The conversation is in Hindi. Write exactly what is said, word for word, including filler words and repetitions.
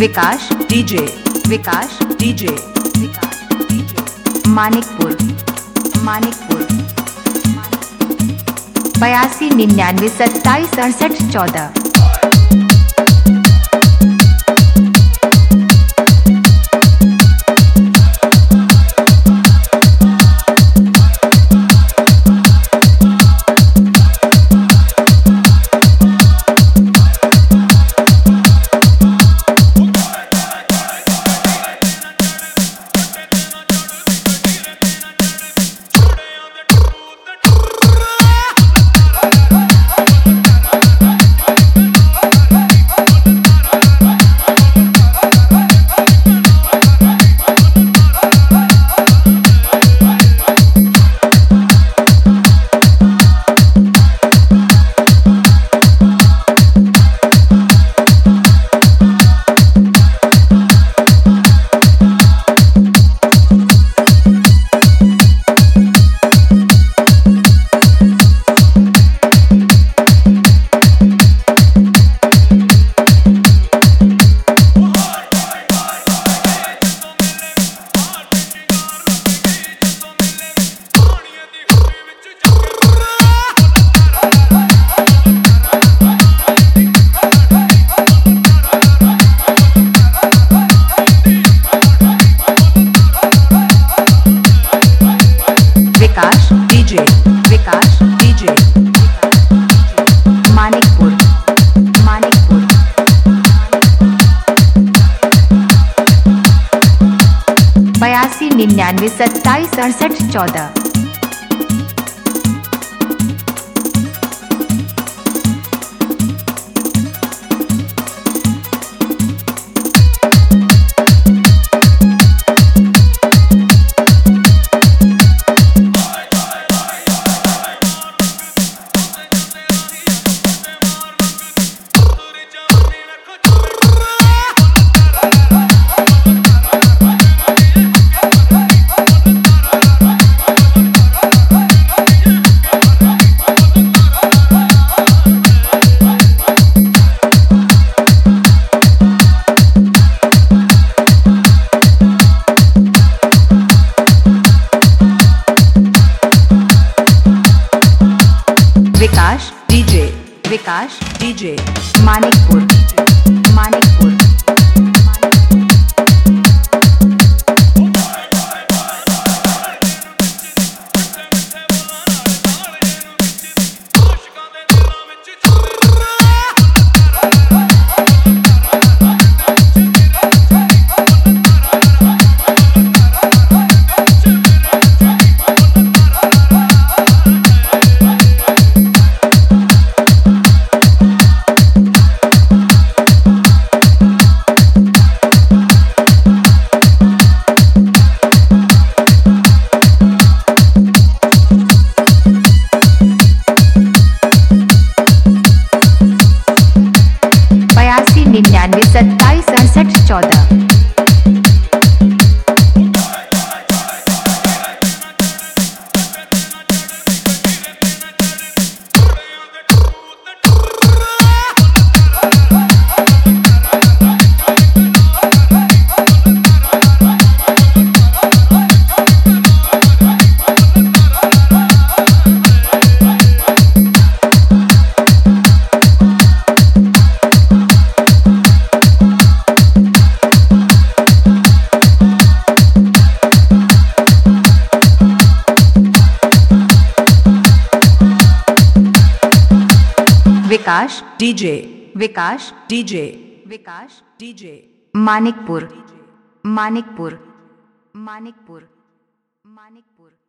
विकास DJ, Vikas DJ, Vikas DJ, Manikpur, Manikpur, बयासी निन्यानवे सत्ताईस अड़सठ चौदह। विकास डीजे, विकास डीजे, मानिकपुर, मानिकपुर, बयासी निन्यानवे सत्ताईस अड़सठ चौदह। विकास डीजे, विकास डीजे, मानिकपुर, मानिकपुर, निन्यानवे सत्ताईस अड़सठ चौदह। Vikas DJ, Vikas DJ, Vikas DJ, Manikpur, Manikpur, Manikpur, Manikpur.